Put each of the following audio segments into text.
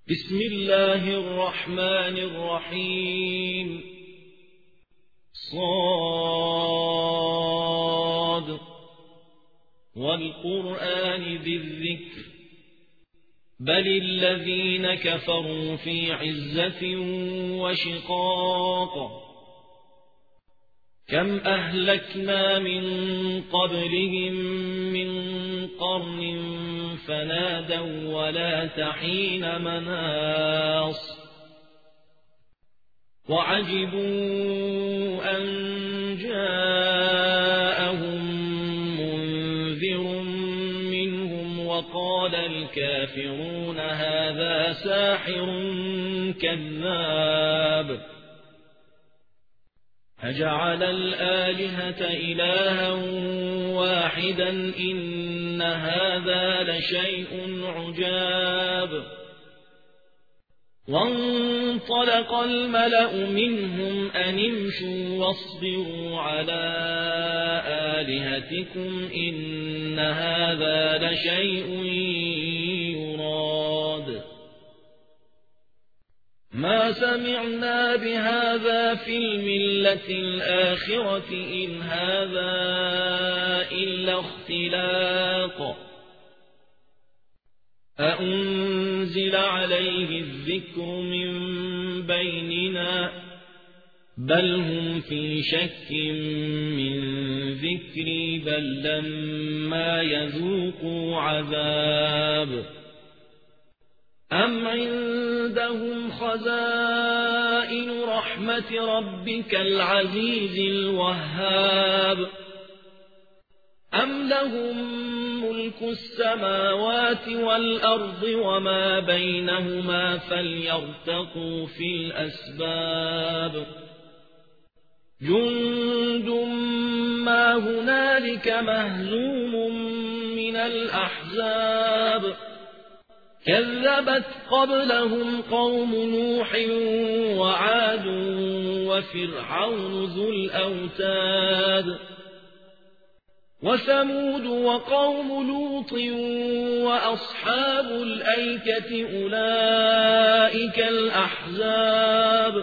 بسم الله الرحمن الرحيم صاد والقرآن ذي الذكر بل الذين كفروا في عزة وشقاق كم أهلكنا من قبلهم من قرن فنادوا ولا تحين مناص وعجبوا أن جاءهم منذر منهم وقال الكافرون هذا ساحر كذاب أجعل الآلهة إلها واحدا إن هذا لشيء عجاب وانطلق الملأ منهم أن امشوا واصبروا على آلهتكم إن هذا لشيء يراد ما سمعنا بهذا في الملة الآخرة إن هذا إلا اختلاق أأنزل عليه الذكر من بيننا بل هم في شك من ذكري بل لما يذوقوا عذاب أم عندهم خزائن رحمة ربك العزيز الوهاب أم لهم ملك السماوات والأرض وما بينهما فليرتقوا في الأسباب جند ما هنالك مهزوم من الأحزاب كذبت قبلهم قوم نوح وعاد وفرعون ذو الأوتاد وثمود وقوم لوط وأصحاب الأيكة أولئك الأحزاب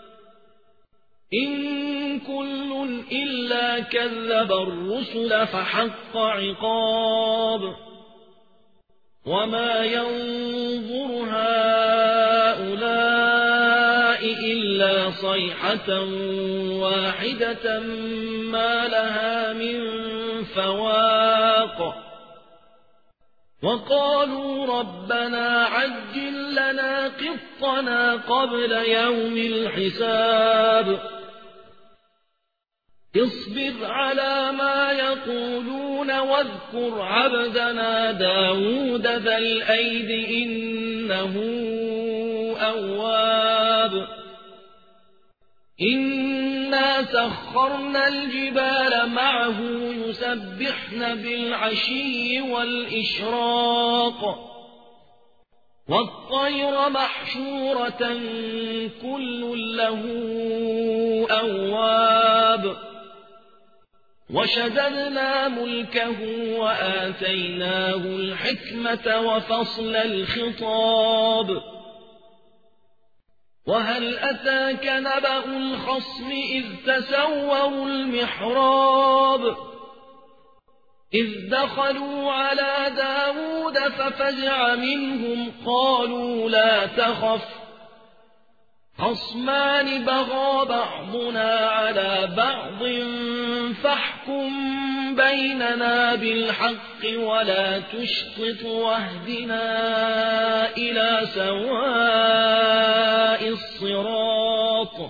إن كل إلا كذب الرسل فحق عقاب وما ينظر هؤلاء إلا صيحة واحدة ما لها من فواق وقالوا ربنا عجل لنا قطنا قبل يوم الحساب اصبر على ما يقولون واذكر عبدنا داود ذا الأيد إنه أواب إنا سخرنا الجبال معه يسبحن بالعشي والإشراق والطير محشورة كل له أواب وشددنا ملكه وآتيناه الحكمة وفصل الخطاب وهل أتاك نبأ الخصم إذ تسوروا المحراب إذ دخلوا على داود ففزع منهم قالوا لا تخف خصمان بغى بعضنا على بعض فاحكم بيننا بالحق ولا تشطط واهدنا إلى سواء الصراط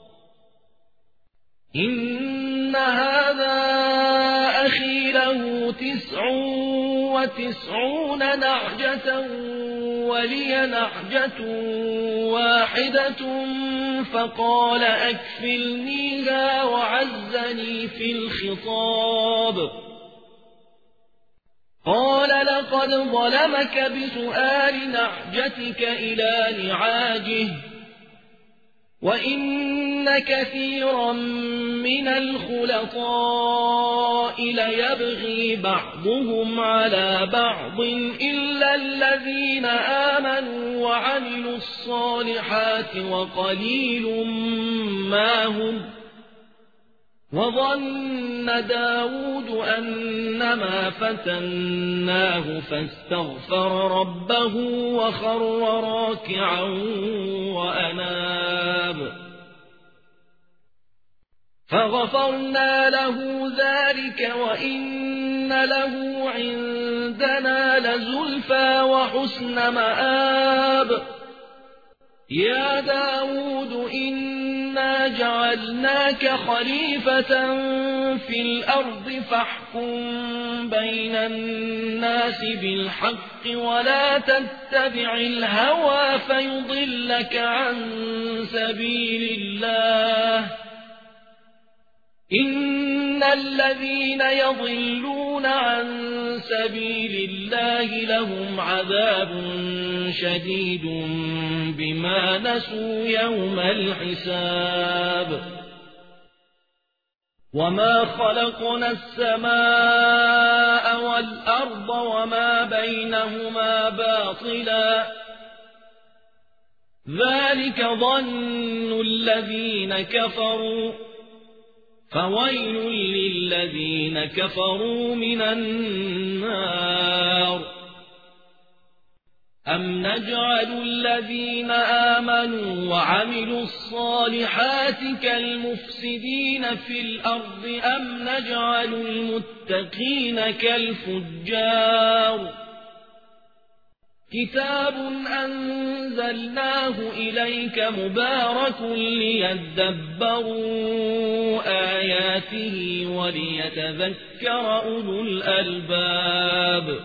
إن هذا أخي له 99 نعجة ولي نعجة واحدة فقال أكفلنيها وعزني في الخطاب قال لقد ظلمك بسؤال نعجتك إلى نعاجه وإن كثيرا من الخلطاء ليبغي بعضهم على بعض إلا الذين آمنوا وعملوا وعملوا الصالحات وقليل ما هم. وظن داود أنما فتناه فاستغفر ربه وخر راكعا وأناب فغفرنا له ذلك وإن له عندنا لزلفى وحسن مآب. يا داود إنا جعلناك خليفة في الأرض فاحكم بين الناس بالحق ولا تتبع الهوى فيضلك عن سبيل الله. إن الذين يضلون عن سبيل الله لهم عذاب شديد بما نسوا يوم الحساب. وما خلقنا السماء والأرض وما بينهما باطلا ذلك ظن الذين كفروا فويل للذين كفروا من النار. أم نجعل الذين آمنوا وعملوا الصالحات كالمفسدين في الأرض أم نجعل المتقين كالفجار. كتاب أنزلناه إليك مبارك ليدبروا آياته وليتذكر أولو الألباب.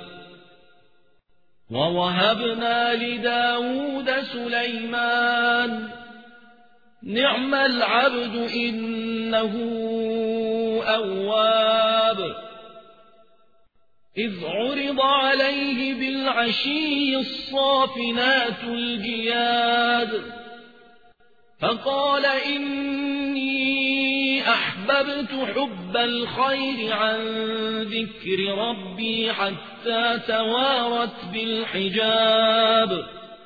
ووهبنا لداود سليمان نعم العبد إنه أواب. إذ عرض عليه بالعشي الصافنات الجياد فقال إني أحببت حب الخير عن ذكر ربي حتى توارت بالحجاب.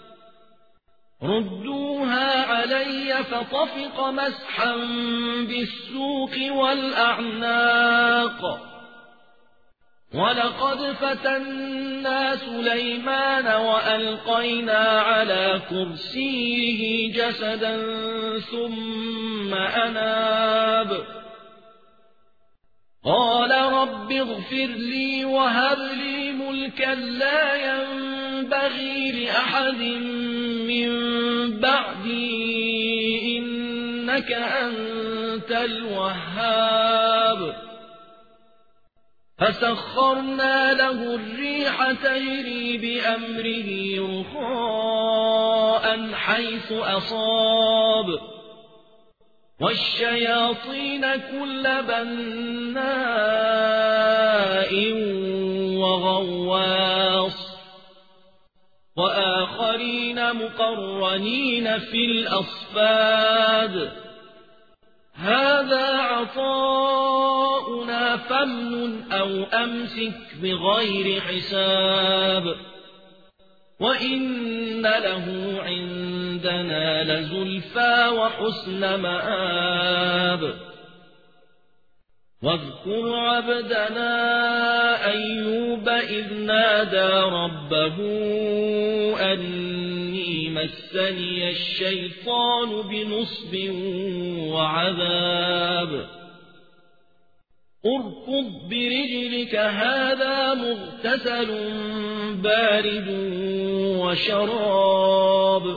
ردوها علي فطفق مسحا بالسوق والأعناق. ولقد فتنا سليمان وألقينا على كرسيه جسدا ثم أناب قال رب اغفر لي وهب لي ملكا لا ينبغي لأحد من بعدي إنك أنت الوهاب. فسخرنا له الريح تجري بأمره رخاء حيث أصاب والشياطين كل بناء وغواص وآخرين مقرنين في الأصفاد. هذا عطاؤنا فامنن أو أمسك بغير حساب. وإن له عندنا لزلفى وحسن مآب. واذكر عبدنا أيوب إذ نادى ربه أني مسني الشيطان بنصب وعذاب. اركض برجلك هذا مغتسل بارد وشراب.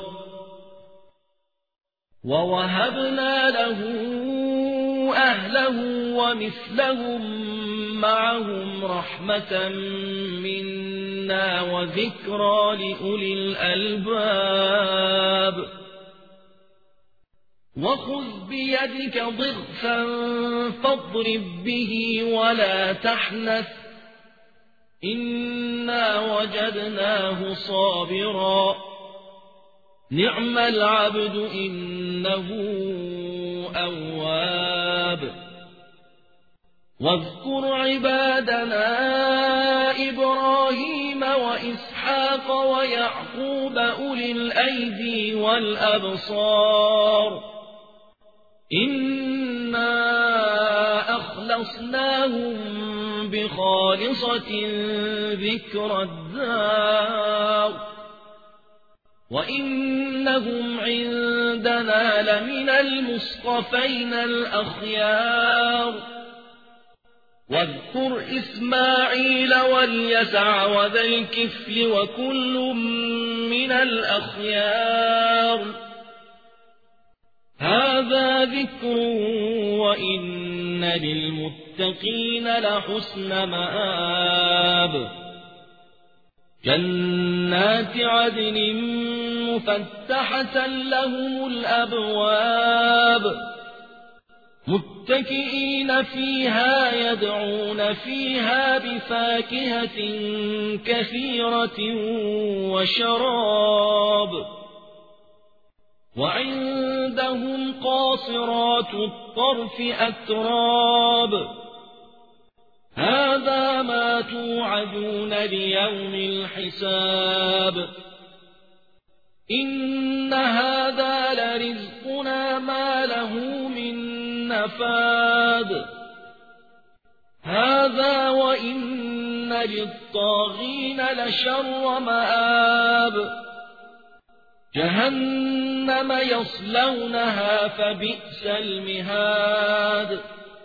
ووهبنا له أهله ومثلهم معهم رحمة منا وذكرى لأولي الألباب. وخذ بيدك ضغثا فاضرب به ولا تحنث إنا وجدناه صابرا نعم العبد إنه أواب. واذكر عبادنا إبراهيم وإسحاق وإسحاق ويعقوب أولي الأيدي والأبصار إنا أخلصناهم بخالصة ذكر الدار وإنهم عندنا لمن المصطفين الأخيار واذكر إسماعيل واليسع وذا الكفل وكل من الأخيار هذا ذكر وإن للمتقين لحسن مآب جنات عدن مفتحة لهم الأبواب متكئين فيها يدعون فيها بفاكهة كثيرة وشراب وعندهم قاصرات الطرف أتراب هذا ما توعدون ليوم الحساب إن هذا لرزقنا ما له من نفاد هذا وإن للطاغين لشر مآب جهنم يصلونها فبئس المهاد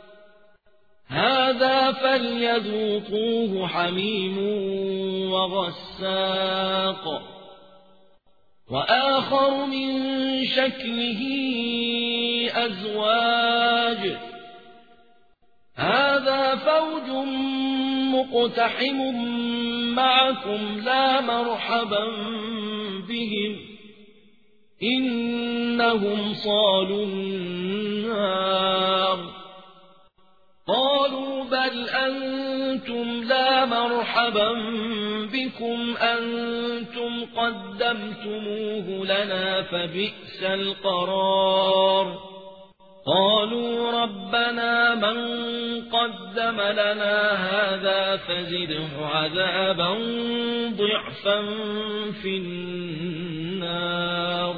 هذا فليذوقوه حميم وغساق وآخر من شكله أزواج هذا فوج مقتحم معكم لا مرحبا بهم إنهم صالوا النار قالوا بل أنتم لا مرحبا بكم أنتم قدمتموه لنا فبئس القرار قالوا ربنا من قدم لنا هذا فزده عذابا ضعفا في النار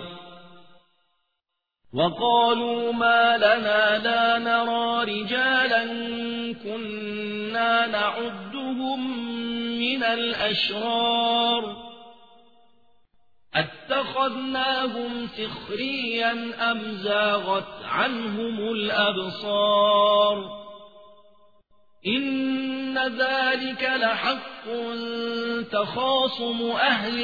وقالوا ما لنا لا نرى رجالا كنا نعدهم من الأشرار أتخذناهم سخريا أم زاغت عنهم الأبصار إن ذلك لحق تخاصم أهل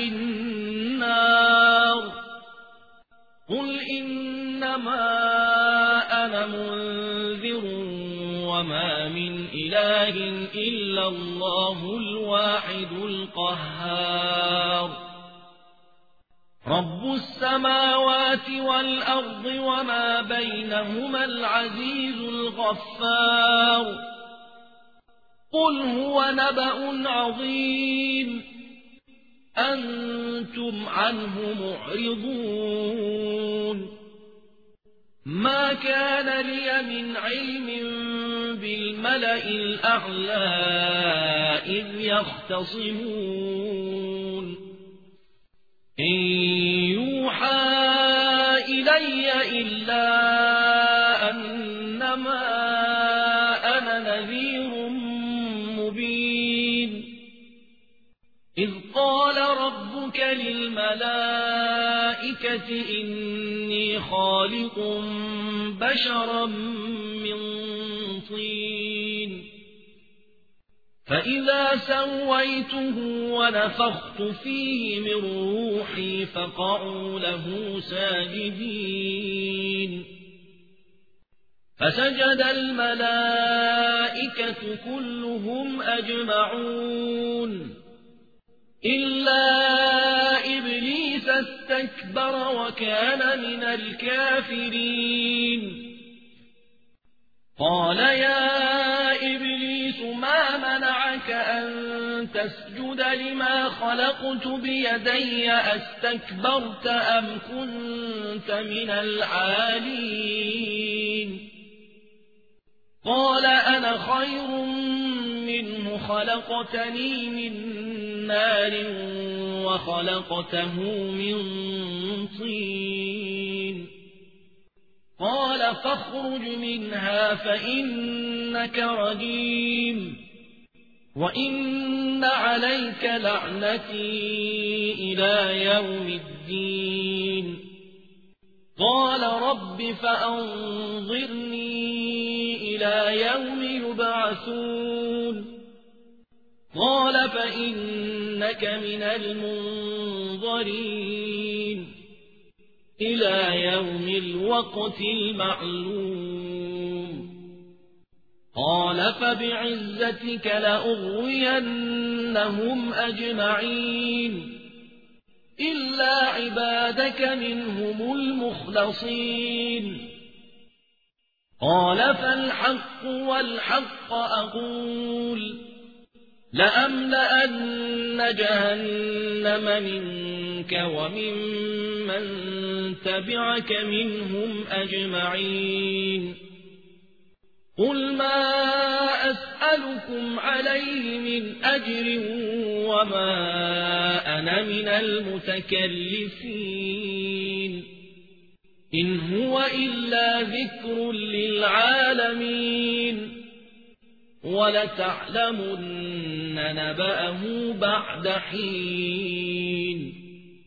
النار قل إنما أنا منذر وما من إله إلا الله الواحد القهار رب السماوات والأرض وما بينهما العزيز الغفار قل هو نبأ عظيم أنتم عنه معرضون ما كان لي من علم بالملأ الأعلى إذ يختصمون إن يوحى إلي إلا أنما أنا نذير مبين إذ قال ربك للملائكة إني خالق بشرا من طين فإذا سويته ونفخت فيه من روحي فقعوا له ساجدين فسجد الملائكة كلهم أجمعون إلا إبليس استكبر وكان من الكافرين قال يا إبليس ما منعك أن تسجد لما خلقت بيدي أستكبرت أم كنت من العالين قال أنا خير منه خلقتني من نار وخلقته من طين قال فاخرج منها فإنك رجيم وإن عليك لعنتي إلى يوم الدين قال رب فأنظرني إلى يوم يبعثون قال فإنك من المنظرين إلى يوم الوقت المعلوم قال فبعزتك لأغوينهم أجمعين إلا عبادك منهم المخلصين قال فالحق والحق أقول لأملأن جهنم منك وممن تبعك منهم أجمعين قل ما أسألكم عليه من أجر وما أنا من المتكلفين إن هو إلا ذكر للعالمين ولتعلمن نبأه بعد حين